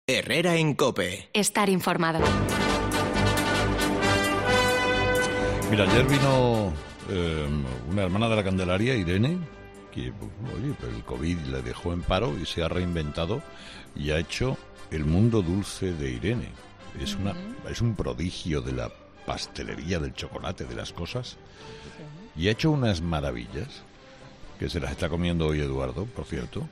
Herrera en COPE. Estar informado. Mira, ayer vino una hermana de la Candelaria, Irene, que oye, el COVID le dejó en paro y se ha reinventado y ha hecho el mundo dulce de Irene. Es un prodigio de la pastelería, del chocolate, de las cosas. Y ha hecho unas maravillas, que se las está comiendo hoy Eduardo, por cierto.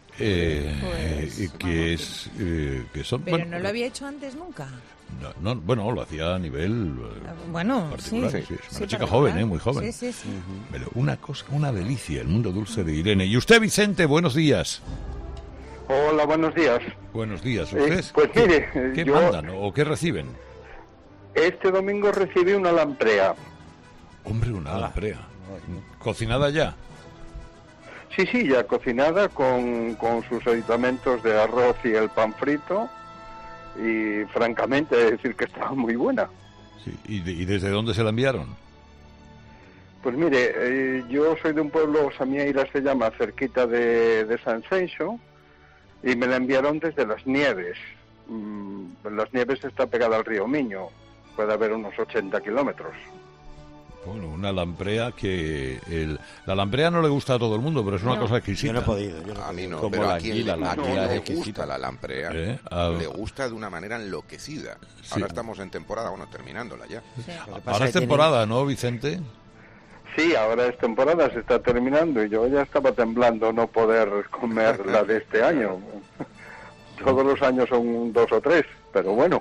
Que son, pero no lo había hecho antes nunca. Bueno, lo hacía a nivel particular. Sí, es una chica joven, muy joven. Sí. Pero una delicia, el mundo dulce de Irene. Y usted, Vicente, buenos días. Hola, buenos días. Buenos días. ¿Ustedes pues mire, qué mandan o qué reciben? Este domingo recibí una lamprea. Hombre, una lamprea. ¿Cocinada ya? Sí, ya cocinada con sus aditamentos de arroz y el pan frito. Y francamente, he de decir que estaba muy buena. Sí. ¿Y desde dónde se la enviaron? Pues mire, yo soy de un pueblo, Samieira se llama, cerquita de San Senso, y me la enviaron desde Las Nieves. Las Nieves está pegada al río Miño, puede haber unos 80 kilómetros. Bueno, una lamprea que... La lamprea no le gusta a todo el mundo, pero es una cosa exquisita. Yo no he podido. A mí no, como pero la a quien anguila, le la anguila es gusta exquisita. la lamprea, le gusta de una manera enloquecida. Sí. Ahora estamos en temporada, terminándola ya. Sí. Ahora es temporada, ¿no, Vicente? Sí, ahora es temporada, se está terminando y yo ya estaba temblando no poder comer la de este año. Todos los años son 2 o 3, pero bueno.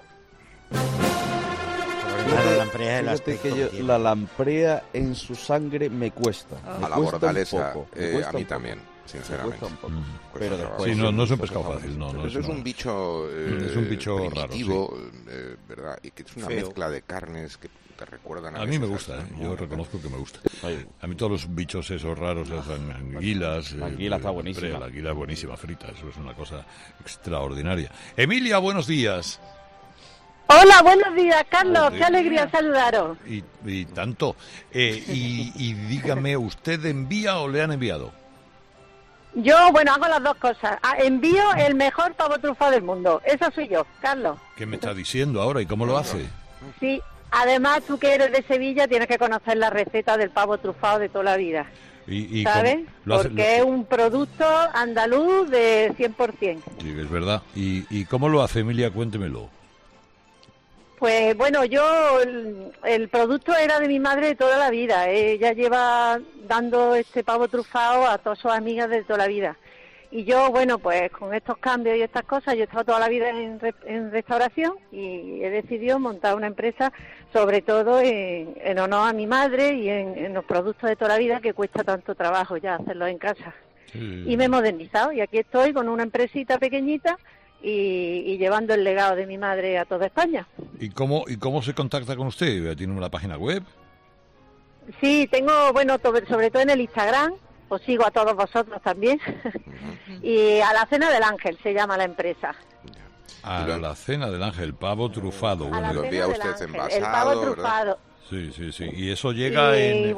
La lamprea en su sangre me cuesta. A la bordalesa, a mí también, sinceramente. Pero después, no es un pescado fácil, no. Eso es un bicho, es un bicho primitivo, raro, sí. ¿verdad? Y que es una mezcla de carnes que te recuerdan a mí me gusta, yo reconozco que me gusta. A mí todos los bichos esos raros, las anguilas. La anguila está buenísima. La anguila es buenísima frita, eso es una cosa extraordinaria. Emilia, buenos días. Hola, buenos días, Carlos, qué alegría saludaros. Y tanto. Y dígame, ¿usted envía o le han enviado? Yo, hago las dos cosas. Envío el mejor pavo trufado del mundo. Eso soy yo, Carlos. ¿Qué me está diciendo ahora y cómo lo hace? Sí, además tú que eres de Sevilla tienes que conocer la receta del pavo trufado de toda la vida. ¿Sabes? Porque es un producto andaluz de 100%. Sí, es verdad. ¿Y cómo lo hace, Emilia? Cuéntemelo. Pues yo, el producto era de mi madre de toda la vida. Ella lleva dando este pavo trufado a todas sus amigas de toda la vida. Y yo, pues con estos cambios y estas cosas, yo he estado toda la vida en restauración y he decidido montar una empresa, sobre todo en honor a mi madre y en los productos de toda la vida, que cuesta tanto trabajo ya hacerlos en casa. Sí. Y me he modernizado y aquí estoy con una empresita pequeñita y llevando el legado de mi madre a toda España. ¿Y cómo se contacta con usted? ¿Tiene una página web? Sí, tengo, sobre todo en el Instagram, os sigo a todos vosotros también, y a la Cena del Ángel se llama la empresa. A la Cena del Ángel, pavo trufado. Bueno, lo envía usted envasado, el pavo trufado. Sí. Y eso llega en...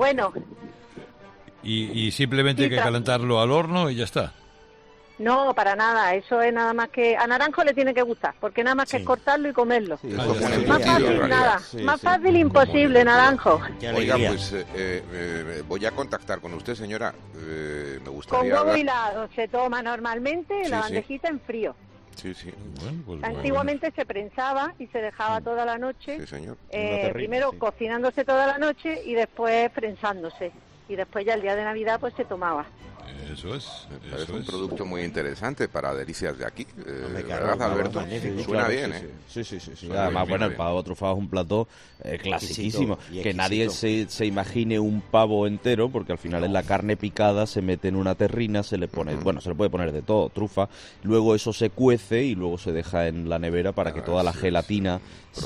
Y simplemente hay que calentarlo al horno y ya está. No, para nada, eso es nada más que... A Naranjo le tiene que gustar, porque nada más que es cortarlo y comerlo. Sí, más fácil nada, más fácil imposible, Naranjo. Oiga, pues voy a contactar con usted, señora. Me gustaría... Con huevo hilado se toma normalmente en la bandejita en frío. Sí. Antiguamente se prensaba y se dejaba toda la noche. Sí, señor. Primero cocinándose toda la noche y después prensándose. Y después ya el día de Navidad pues se tomaba. Eso es. Es un producto muy interesante para delicias de aquí. ¿Verdad, Alberto? Suena bien, ¿eh? Sí. Además, el pavo trufado es un plato clasiquísimo. Que nadie se imagine un pavo entero, porque al final es la carne picada, se mete en una terrina, se le pone, se le puede poner de todo, trufa, luego eso se cuece y luego se deja en la nevera para que toda la gelatina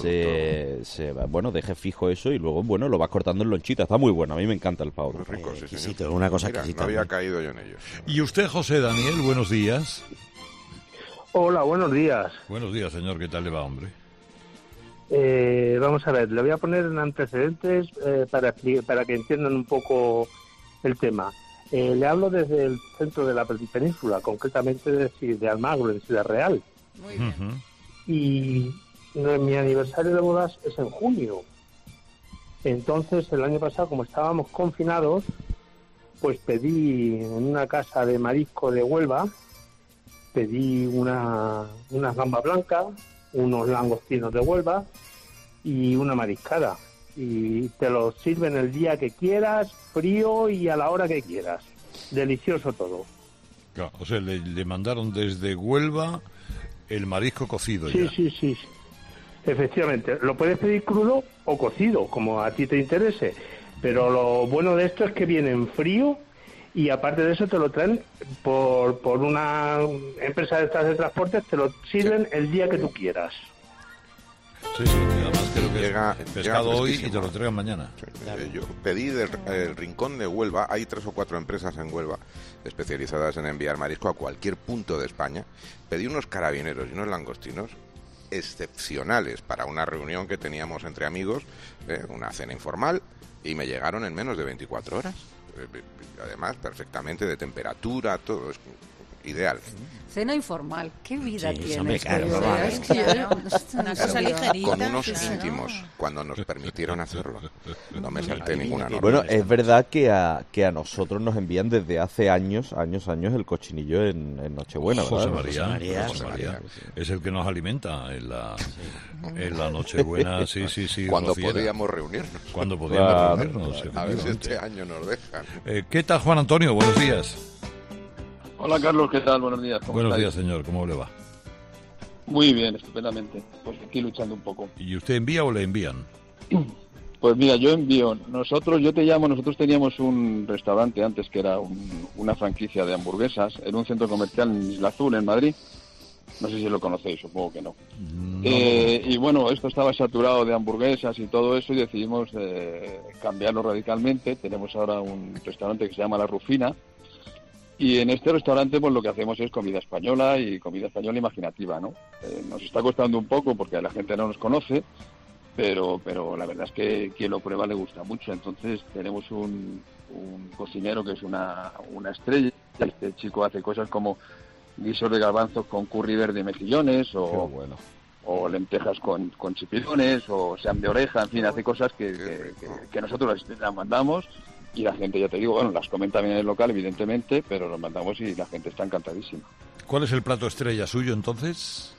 deje fijo eso y luego, lo vas cortando en lonchitas. Está muy bueno, a mí me encanta el pavo. Muy rico, sí, exquisito, una cosa exquisita. No había caído yo en ello. ¿Y usted, José Daniel, buenos días? Hola, buenos días. Buenos días, señor, ¿qué tal le va, hombre? Vamos a ver, le voy a poner en antecedentes para que entiendan un poco el tema. Le hablo desde el centro de la península, concretamente de Almagro, en Ciudad Real. Muy bien. y mi aniversario de bodas es en junio. Entonces, el año pasado, como estábamos confinados, pues pedí en una casa de marisco de Huelva, pedí unas gambas blancas, unos langostinos de Huelva y una mariscada. Y te lo sirven el día que quieras, frío y a la hora que quieras. Delicioso todo. Claro, o sea, le mandaron desde Huelva el marisco cocido. Sí, ya. sí. Efectivamente, lo puedes pedir crudo o cocido, como a ti te interese. Pero lo bueno de esto es que viene en frío y aparte de eso te lo traen por una empresa de estas de transportes, te lo sirven el día que tú quieras. Sí, además creo que llega pescado hoy y te lo entregan mañana. Sí. Yo pedí del Rincón de Huelva, hay 3 o 4 empresas en Huelva especializadas en enviar marisco a cualquier punto de España. Pedí unos carabineros y unos langostinos excepcionales para una reunión que teníamos entre amigos, una cena informal, y me llegaron en menos de 24 horas. Además, perfectamente de temperatura, todo es ideal. Cena informal, qué vida tienes. Una cosa ligerita. Con unos íntimos, cuando nos permitieron hacerlo. No me salté ninguna norma. Bueno, es verdad que a nosotros nos envían desde hace años el cochinillo en Nochebuena, ¿verdad? José María. Es el que nos alimenta en la Nochebuena, sí. Cuando Rociera. podíamos reunirnos. Cuando podíamos reunirnos. A ver si este año nos dejan. ¿Qué tal, Juan Antonio? Buenos días. Hola Carlos, ¿qué tal? Buenos días. Buenos días, señor. ¿Cómo le va? Muy bien, estupendamente. Pues aquí luchando un poco. ¿Y usted envía o le envían? Pues mira, yo envío. Nosotros teníamos un restaurante antes que era una franquicia de hamburguesas en un centro comercial en Isla Azul, en Madrid. No sé si lo conocéis, supongo que no. Y bueno, esto estaba saturado de hamburguesas y todo eso y decidimos cambiarlo radicalmente. Tenemos ahora un restaurante que se llama La Rufina. Y en este restaurante pues lo que hacemos es comida española imaginativa, ¿no? Nos está costando un poco porque la gente no nos conoce, pero la verdad es que quien lo prueba le gusta mucho. Entonces tenemos un cocinero que es una estrella. Este chico hace cosas como guisos de garbanzos con curry verde y mejillones o lentejas con chipirones o sean de oreja, en fin, hace cosas que nosotros las mandamos. Y la gente, ya te digo, bueno, las comenta bien en el local, evidentemente, pero los mandamos y la gente está encantadísima. ¿Cuál es el plato estrella suyo, entonces?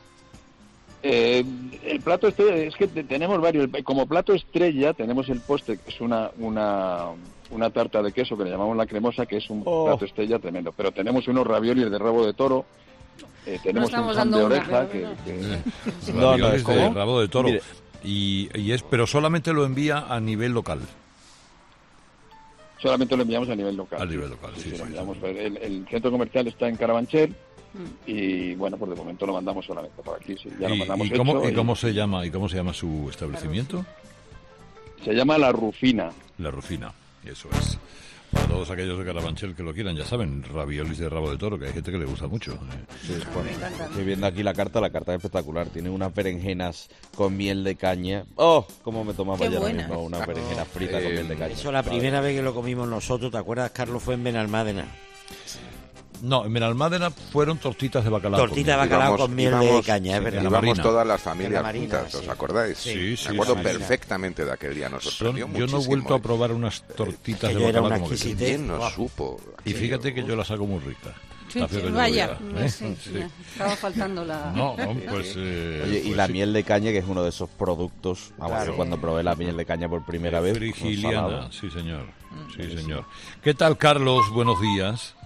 El plato estrella, es que tenemos varios. Como plato estrella tenemos el postre, que es una tarta de queso que le llamamos la cremosa, que es un plato estrella tremendo. Pero tenemos unos raviolis de rabo de toro, tenemos un pan de oreja, raviolis de rabo de toro. Pero solamente lo envía a nivel local. Solamente lo enviamos a nivel local. A nivel local, sí. El centro comercial está en Carabanchel y bueno, pues de momento lo mandamos solamente por aquí. Sí, ya lo mandamos ¿Cómo se llama su establecimiento? Se llama La Rufina. La Rufina, eso es. Para todos aquellos de Carabanchel que lo quieran, ya saben, raviolis de rabo de toro, que hay gente que le gusta mucho. Sí, bueno, estoy viendo aquí la carta es espectacular. Tiene unas berenjenas con miel de caña. ¡Oh! ¿Cómo me tomaba ya mismo unas berenjenas fritas con miel de caña? Eso la primera vez que lo comimos nosotros, ¿te acuerdas, Carlos? Fue en Benalmádena. No, en Benalmádena fueron tortitas de bacalao. Tortitas de bacalao con miel de caña, es verdad. Íbamos todas las familias juntas, sí. ¿os acordáis? Sí. Me acuerdo perfectamente de aquel día, nos sorprendió muchísimo. Yo no he vuelto a probar unas tortitas de bacalao como que bien nos supo. Y fíjate que yo las hago muy ricas. Vaya, estaba faltando la... No, pues... Oye, y la miel de caña, que es uno de esos productos... Yo cuando probé la miel de caña por primera vez... Frigiliana, sí señor. ¿Qué tal, Carlos? Buenos días.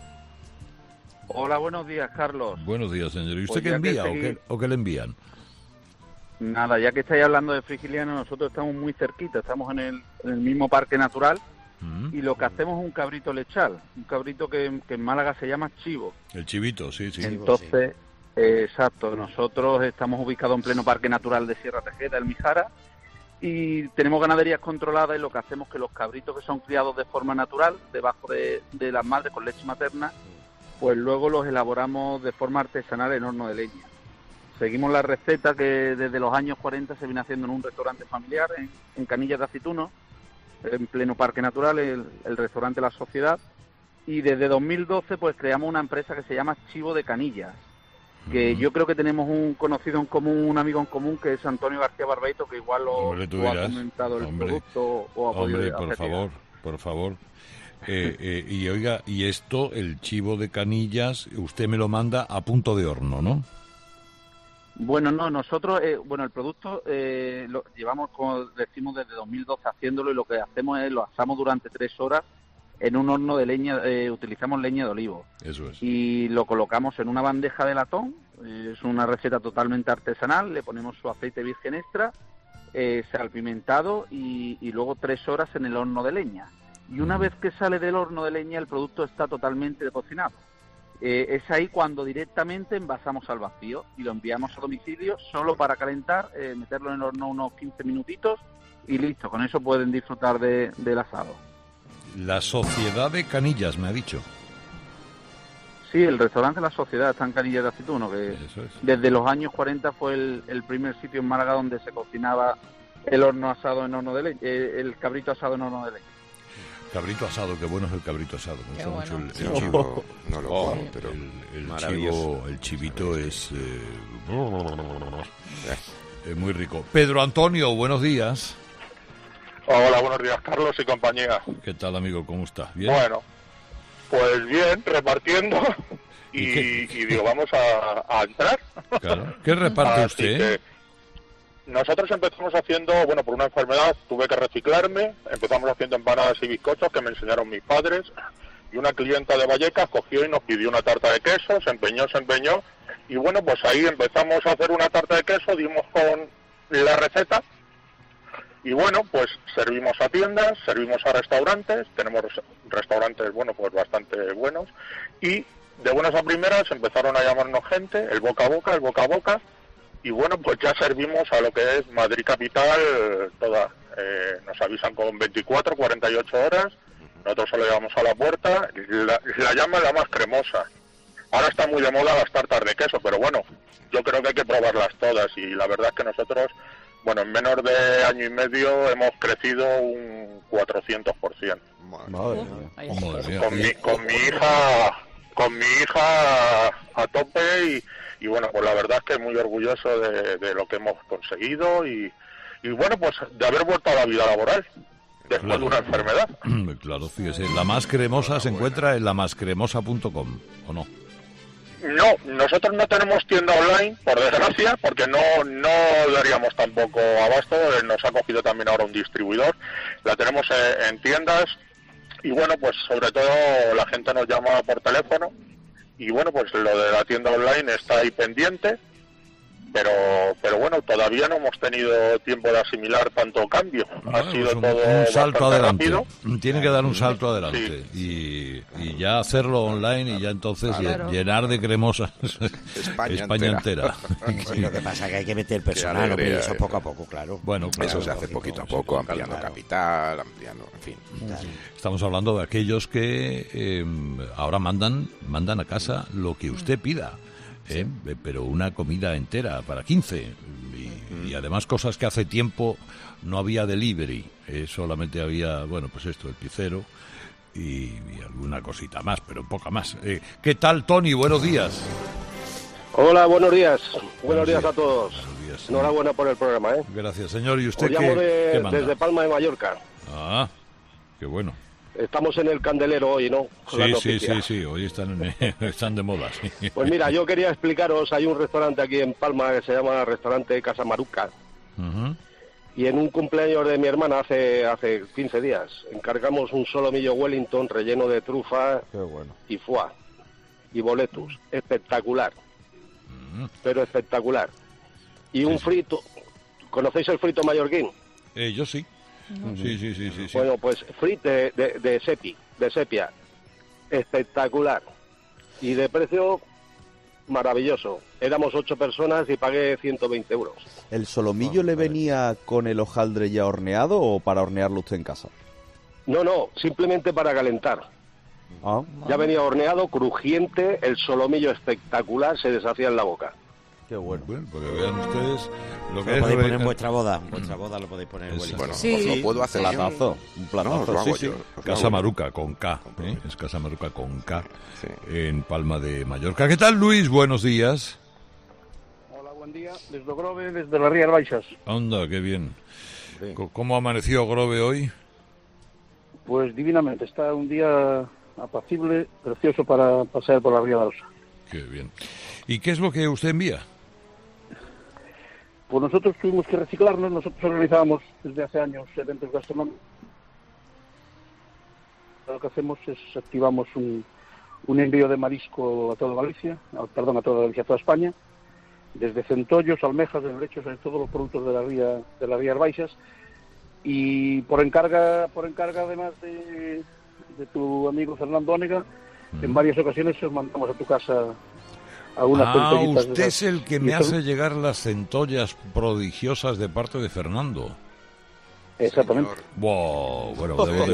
Hola, buenos días, Carlos. Buenos días, señor. ¿Y usted qué envía o qué le envían? Nada, ya que estáis hablando de Frigiliana, nosotros estamos muy cerquita, estamos en el mismo parque natural y lo que hacemos es un cabrito lechal, un cabrito que en Málaga se llama chivo. El chivito, sí. Entonces, exacto, nosotros estamos ubicados en pleno parque natural de Sierra Tejeda, el Mijara, y tenemos ganaderías controladas y lo que hacemos es que los cabritos que son criados de forma natural, debajo de las madres con leche materna, pues luego los elaboramos de forma artesanal en horno de leña. Seguimos la receta que desde los años 40 se viene haciendo en un restaurante familiar en Canillas de Aceituno, en pleno parque natural, el restaurante La Sociedad, y desde 2012 pues creamos una empresa que se llama Chivo de Canillas, que yo creo que tenemos un conocido en común, un amigo en común, que es Antonio García Barbeito, que igual lo ha comentado el producto o ha podido hacer. por favor. Y oiga, y esto, el chivo de Canillas, usted me lo manda a punto de horno, ¿no? Bueno, no, nosotros, el producto lo llevamos, como decimos, desde 2012 haciéndolo, y lo que hacemos es lo asamos durante 3 horas en un horno de leña, utilizamos leña de olivo. Eso es. Y lo colocamos en una bandeja de latón, es una receta totalmente artesanal, le ponemos su aceite virgen extra, salpimentado y luego 3 horas en el horno de leña. Y una vez que sale del horno de leña, el producto está totalmente cocinado. Es ahí cuando directamente envasamos al vacío y lo enviamos a domicilio solo para calentar, meterlo en el horno unos 15 minutitos y listo, con eso pueden disfrutar del asado. La Sociedad de Canillas, me ha dicho. Sí, el restaurante La Sociedad está en Canillas de Aceituno, que desde los años 40 fue el primer sitio en Málaga donde se cocinaba el horno asado en horno de leña, el cabrito asado en horno de leña. Cabrito asado, qué bueno es el cabrito asado. Me gusta mucho el chivo. No lo como, pero el chivito es muy rico. Pedro Antonio, buenos días. Hola, buenos días, Carlos y compañía. ¿Qué tal, amigo? ¿Cómo estás? ¿Bien? Bueno, pues bien, repartiendo y digo, vamos a entrar. Claro. ¿Qué reparte usted? Nosotros empezamos haciendo, por una enfermedad tuve que reciclarme, empezamos haciendo empanadas y bizcochos que me enseñaron mis padres, y una clienta de Vallecas cogió y nos pidió una tarta de queso, se empeñó, y pues ahí empezamos a hacer una tarta de queso, dimos con la receta, y pues servimos a tiendas, servimos a restaurantes, tenemos restaurantes, pues bastante buenos, y de buenas a primeras empezaron a llamarnos gente, el boca a boca, y pues ya servimos a lo que es Madrid Capital toda. Nos avisan con 24, 48 horas, nosotros se lo llevamos a la puerta, la llaman la más cremosa. Ahora está muy de moda las tartas de queso, pero yo creo que hay que probarlas todas, y la verdad es que nosotros, en menos de año y medio hemos crecido un 400%. Madre mía. Con mi hija a tope y pues la verdad es que muy orgulloso de lo que hemos conseguido y pues de haber vuelto a la vida laboral después de una enfermedad. Claro, fíjese, la más cremosa se encuentra en lamascremosa.com, ¿o no? No, nosotros no tenemos tienda online, por desgracia, porque no daríamos tampoco abasto, nos ha cogido también ahora un distribuidor, la tenemos en tiendas y pues sobre todo la gente nos llama por teléfono. Y pues lo de la tienda online está ahí pendiente, pero todavía no hemos tenido tiempo de asimilar tanto cambio. Ha sido todo un salto adelante. Rápido. Tiene que dar un salto adelante y ya hacerlo online y ya entonces llenar de cremosas España entera. Sí, lo que pasa es que hay que meter personal, pero eso poco a poco, claro. Bueno, claro, eso se hace poquito a poco, ampliando capital, en fin. Estamos hablando de aquellos que ahora mandan a casa lo que usted pida. Pero una comida entera para 15 y además cosas que hace tiempo no había delivery, solamente había, el pizzero y alguna cosita más, pero poca más. ¿Qué tal, Tony? Buenos días. Hola, buenos días. Buenos días a todos. Enhorabuena por el programa. Gracias, señor. ¿Y usted Os llamo qué manda? desde Palma de Mallorca. Ah, qué bueno. Estamos en el candelero hoy, ¿no? Sí, hoy están de moda. Sí. Pues mira, yo quería explicaros, hay un restaurante aquí en Palma que se llama Restaurante Casa Maruca. Y en un cumpleaños de mi hermana hace 15 días, encargamos un solomillo Wellington relleno de trufa y foie y boletus. Espectacular. Pero espectacular. Y un frito. ¿Conocéis el frito mallorquín? Yo sí. Sí. Bueno, pues frite de sepia, espectacular y de precio maravilloso. Éramos 8 personas y pagué 120 euros. ¿El solomillo le venía con el hojaldre ya horneado o para hornearlo usted en casa? No, simplemente para calentar. Ya venía horneado, crujiente, el solomillo espectacular, se deshacía en la boca. Qué bueno. Porque vean ustedes lo que podéis poner en vuestra boda. En vuestra boda lo podéis poner. Bueno, lo puedo hacer un platazo. Sí. Casa Maruca con K, es Casa Maruca con K, en Palma de Mallorca. ¿Qué tal, Luis? Buenos días. Buen día, desde Grove, desde las Rías Baixas. Anda, qué bien. ¿Cómo amaneció Grove hoy? Pues divinamente, está un día apacible, precioso para pasear por la Ría de Arosa. Qué bien. ¿Y qué es lo que usted envía? Pues nosotros tuvimos que reciclarnos, nosotros organizábamos desde hace años eventos gastronómicos. Lo que hacemos es activamos un envío de marisco a toda Galicia, a toda España, desde centollos, almejas, derechos, de todos los productos de las Rías Baixas, y por encarga además de tu amigo Fernando Ónega, en varias ocasiones os mandamos a tu casa a unas centollitas. Usted es el que me hace llegar las centollas prodigiosas de parte de Fernando. Exactamente. Wow, bueno,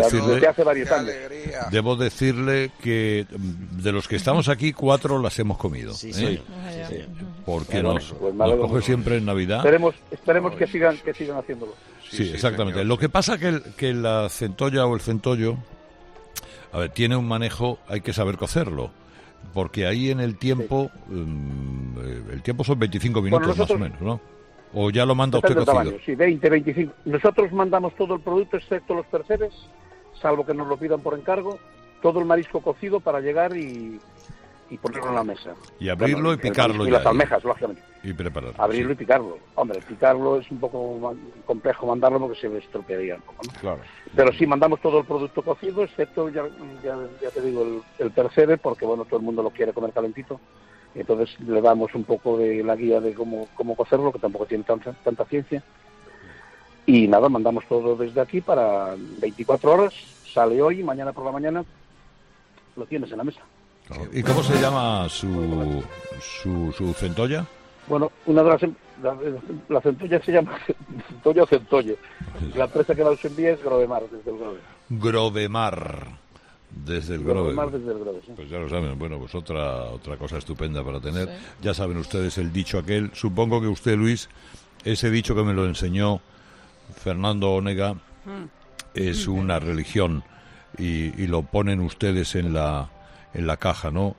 debo decirle que de los que estamos aquí, 4 las hemos comido. Sí. Porque nos coge siempre en Navidad. Esperemos que sigan haciéndolo. Sí, exactamente. Señor. Lo que pasa que la centolla o el centollo, a ver, tiene un manejo, hay que saber cocerlo. Porque ahí en el tiempo, el tiempo son 25 minutos más o menos, ¿no? ¿O ya lo manda usted cocido? Tamaño, sí, 20, 25. Nosotros mandamos todo el producto, excepto los percebes, salvo que nos lo pidan por encargo, todo el marisco cocido para llegar y ponerlo en la mesa. Y abrirlo y picarlo. Y las almejas, lógicamente. Y prepararlo. Abrirlo y picarlo. Hombre, picarlo es un poco complejo mandarlo porque se estropearía un poco, ¿no? Claro. Pero sí, mandamos todo el producto cocido, excepto, ya te digo, el percebe, porque bueno, todo el mundo lo quiere comer calentito. Entonces le damos un poco de la guía de cómo cocerlo, que tampoco tiene tanta ciencia. Y nada, mandamos todo desde aquí para 24 horas. Sale hoy, mañana por la mañana lo tienes en la mesa. ¿Y cómo se llama su centolla? Bueno, una de la centolla se llama centolla o centollo. La empresa que la os envía es Grovemar, desde el Grove. Grovemar. Desde el Grove. Sí. Pues ya lo saben, bueno, pues otra cosa estupenda para tener. Sí. Ya saben ustedes el dicho aquel. Supongo que usted, Luis, ese dicho que me lo enseñó Fernando Ónega es una religión y lo ponen ustedes en la caja, ¿no?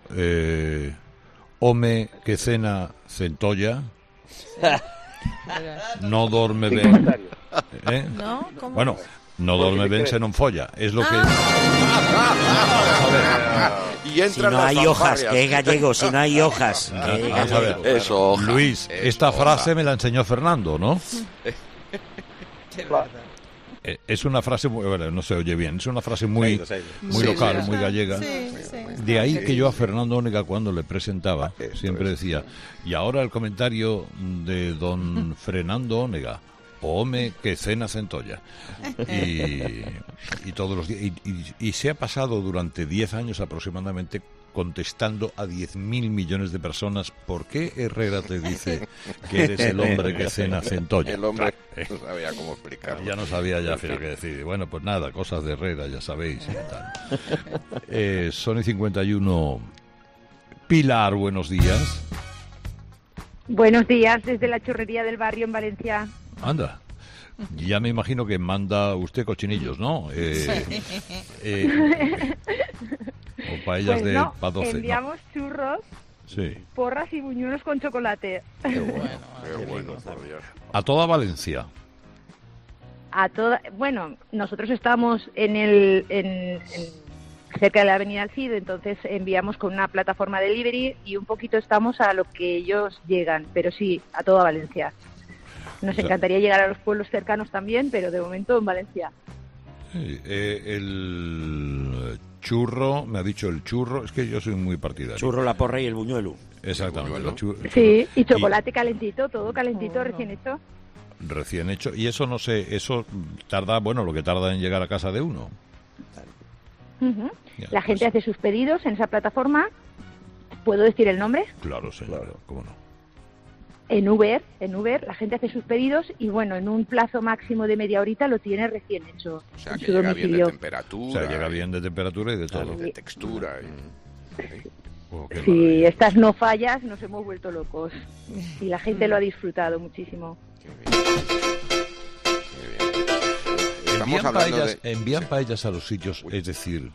Home que cena centolla, no dorme ben. ¿No? ¿Cómo? Bueno, no dorme ben se non folla. Es lo que... Si no hay hojas, que gallego, si no hay hojas. Vamos a ver. Eso, Luis, esta frase me la enseñó Fernando, ¿no? Es una frase, bueno, no se oye bien, es una frase muy local, muy gallega. De ahí que yo a Fernando Ónega, cuando le presentaba, siempre decía, y ahora el comentario de don Fernando Ónega, home que cena centolla. Y todos los días, y se ha pasado durante 10 años aproximadamente contestando a 10.000 millones de personas. ¿Por qué Herrera te dice que eres el hombre que cena centolla? El hombre no sabía cómo explicarlo. Ya no sabía ya qué decir. Bueno, pues nada, cosas de Herrera, ya sabéis. Sony 51. Pilar, buenos días. Buenos días, desde la churrería del barrio en Valencia. Anda. Ya me imagino que manda usted cochinillos, ¿no? O paellas pues de no, padoce. Enviamos churros, porras y buñuelos con chocolate. Qué bueno, por Dios. A toda Valencia. Bueno, nosotros estamos cerca de la Avenida Alcid, entonces enviamos con una plataforma de delivery y un poquito estamos a lo que ellos llegan, pero sí, a toda Valencia. Nos encantaría llegar a los pueblos cercanos también, pero de momento en Valencia. El churro, me ha dicho el churro, es que yo soy muy partidario. Churro, la porra y el buñuelo. Exactamente. Sí, y chocolate calentito, todo calentito, recién hecho. Recién hecho. Y eso no sé, eso tarda, bueno, lo que tarda en llegar a casa de uno. La gente hace sus pedidos en esa plataforma. ¿Puedo decir el nombre? Claro, señora, cómo no. En Uber, la gente hace sus pedidos y bueno, en un plazo máximo de media horita lo tiene recién hecho. O sea, que llega bien de temperatura. O sea, llega bien de temperatura y de todo. De textura. Si estas no fallas, nos hemos vuelto locos. Y la gente lo ha disfrutado muchísimo. Envían paellas a los sitios, es decir...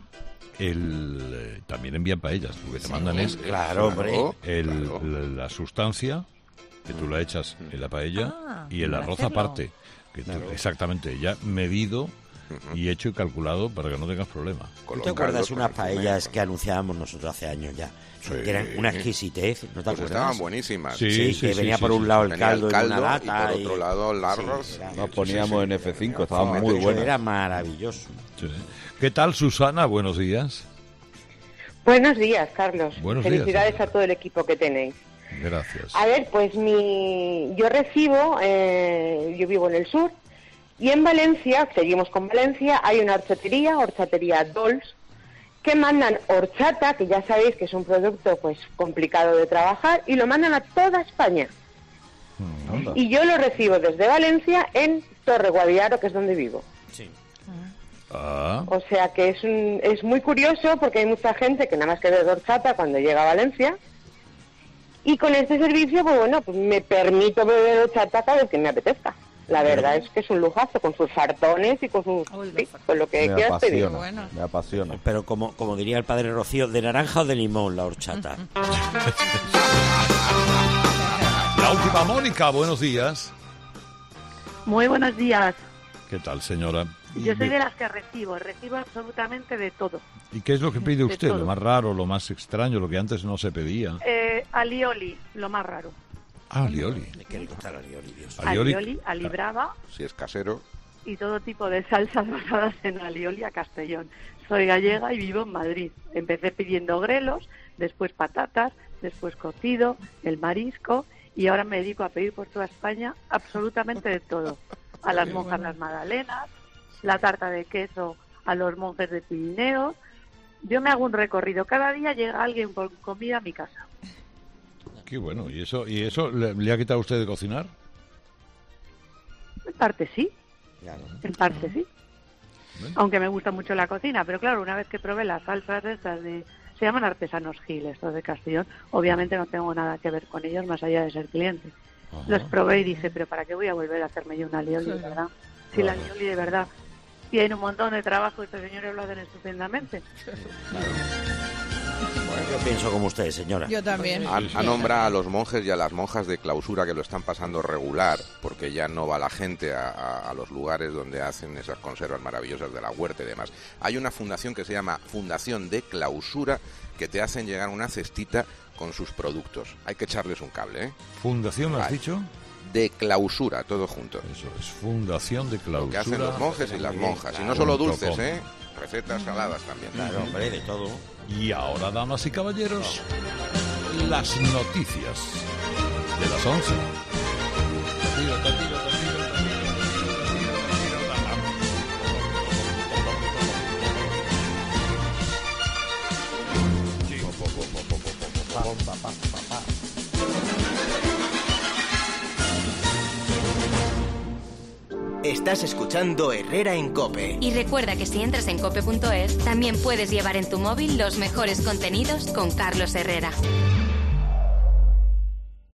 también envían paellas, lo que te mandan es hombre, la sustancia que tú la echas en la paella y el arroz aparte. Que exactamente, ya medido y hecho y calculado para que no tengas problemas. ¿Tú te acuerdas unas paellas que anunciábamos nosotros hace años ya? Sí. Que eran una exquisitez, ¿no te acuerdas? Estaban buenísimas. Sí, que venía por un lado el caldo en una lata y por otro lado el arroz. Nos poníamos en F5, estaban muy buenas. Era maravilloso. Sí. ¿Qué tal, Susana? Buenos días. Buenos días, Carlos. Felicidades a todo el equipo que tenéis. Gracias. A ver, pues yo recibo, yo vivo en el sur, y en Valencia, seguimos con Valencia, hay una horchatería Dols, que mandan horchata, que ya sabéis que es un producto pues complicado de trabajar, y lo mandan a toda España. Y yo lo recibo desde Valencia en Torre Guadiaro, que es donde vivo. Sí. O sea que es muy curioso porque hay mucha gente que nada más que ve horchata cuando llega a Valencia. Y con este servicio, pues bueno, pues me permito beber horchata cada vez que me apetezca. La verdad es que es un lujazo, con sus fartones y con sus con lo que quieras pedir. Me apasiona. Pero como diría el padre Rocío, ¿de naranja o de limón la horchata? La última, Mónica, buenos días. Muy buenos días. ¿Qué tal, señora? Yo soy de las que recibo absolutamente de todo. ¿Y qué es lo que pide usted? ¿Lo más raro, lo más extraño, lo que antes no se pedía? Alioli, lo más raro. Alioli. Qué rico está el alioli, Dios. Alioli, alibrava. Si es casero. Y todo tipo de salsas basadas en alioli a Castellón. Soy gallega y vivo en Madrid. Empecé pidiendo grelos, después patatas, después cocido, el marisco, y ahora me dedico a pedir por toda España absolutamente de todo. A las monjas las magdalenas, la tarta de queso a los monjes de Pirineos. Yo me hago un recorrido. Cada día llega alguien con comida a mi casa. Qué bueno. ¿Y eso le ha quitado a usted de cocinar? En parte sí. En parte sí. Aunque me gusta mucho la cocina. Pero claro, una vez que probé las salsas estas se llaman artesanos Gil, estos de Castellón. Obviamente no tengo nada que ver con ellos más allá de ser cliente. Los probé y dije, pero ¿para qué voy a volver a hacerme yo una alioli, de verdad? Si la alioli de verdad tiene un montón de trabajo, estos señores lo hacen estupendamente. Bueno, yo pienso como usted, señora. Yo también. Ha nombrado a los monjes y a las monjas de clausura que lo están pasando regular, porque ya no va la gente a los lugares donde hacen esas conservas maravillosas de la huerta y demás. Hay una fundación que se llama Fundación de Clausura, que te hacen llegar una cestita con sus productos. Hay que echarles un cable, ¿eh? ¿Fundación, has dicho? De Clausura, todo junto. Eso es, Fundación de Clausura. Lo que hacen los monjes y las monjas. Y no solo dulces, ¿eh? Recetas saladas también. Claro, hombre, de todo. Y ahora, damas y caballeros, las noticias de las 11. Estás escuchando Herrera en COPE. Y recuerda que si entras en cope.es, también puedes llevar en tu móvil los mejores contenidos con Carlos Herrera.